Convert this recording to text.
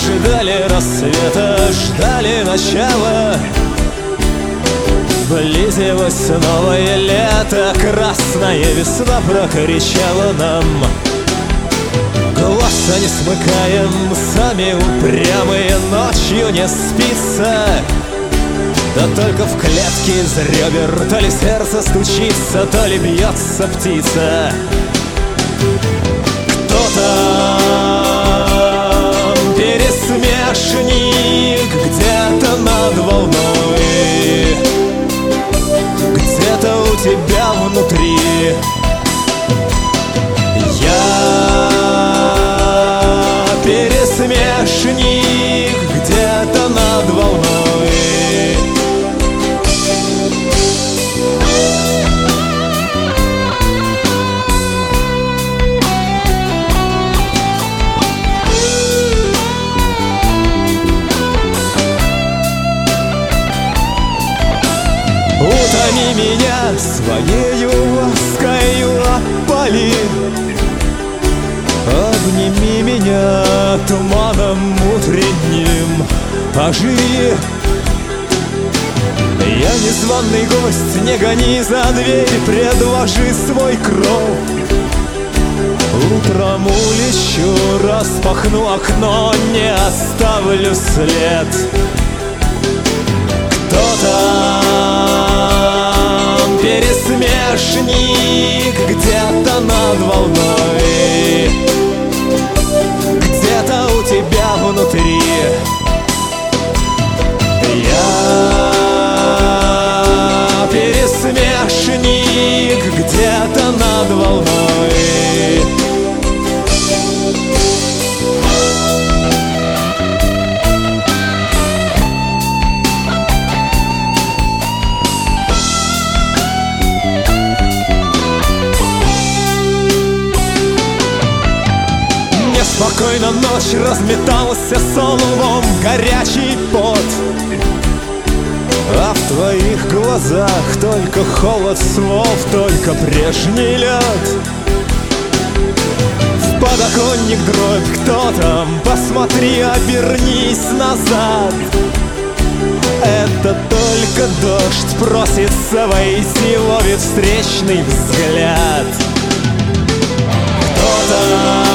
ждали рассвета, ждали начала. Близилось новое лето, красная весна прокричала нам. Глаза не смыкаем, сами упрямые, ночью не спится. Да только в клетке из ребер то ли сердце стучится, то ли бьется птица. Кто-то пересмешник где-то над волной, где-то у тебя внутри. Я пересмешник где-то над волной. Утоми меня своею ласкою, опали. Обними меня туманом утренним, оживи. Я незваный гость, не гони за дверь, предложи свой кров. Утром улечу, распахну окно, не оставлю след. Кто-то пересмешник где-то над волной, где-то у тебя внутри. Я пересмешник где-то над волной. Спокойно ночь, разметался сон лбом горячий пот. А в твоих глазах только холод слов, только прежний лед. В подоконник дробь, кто там? Посмотри, обернись назад. Это только дождь просится войти, ловит встречный взгляд. Кто-то